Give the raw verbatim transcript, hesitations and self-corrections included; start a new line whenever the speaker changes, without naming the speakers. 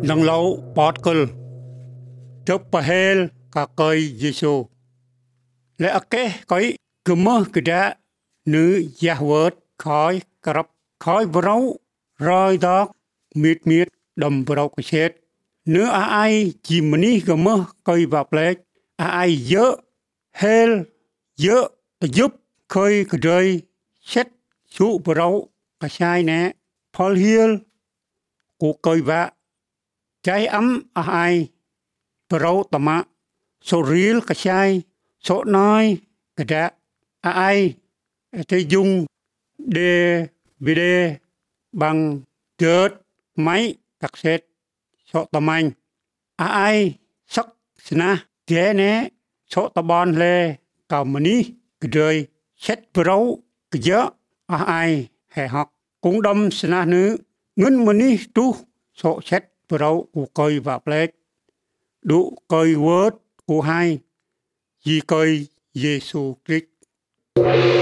nâng lâu bọt cừl chụp bà hên cả cây Giêsu lẽ ác kế coi cứ mơ cứ đã nữ gia vợt khói cặp khói vrâu rồi đó miệt miệt đầm vrâu cái chết nữ ai chỉ mình cứ mơ coi vào plek ai dỡ hên dỡ giúp khơi cái đời chết chú vrâu cái sai nè Paul Hill cuộc coi vạ trái ấm ai vrâu tama số real cái sai số nói cái đã ai thể dùng để video bằng chớt máy các set số tầm anh ai sắc na thế nè số tầm bon lê cầu mani cái đời set pro cái gió ai hệ học cũng đâm na nữ ngân mani tu số set pro của coi và plek đủ coi word của hai vì coi Giêsu Christ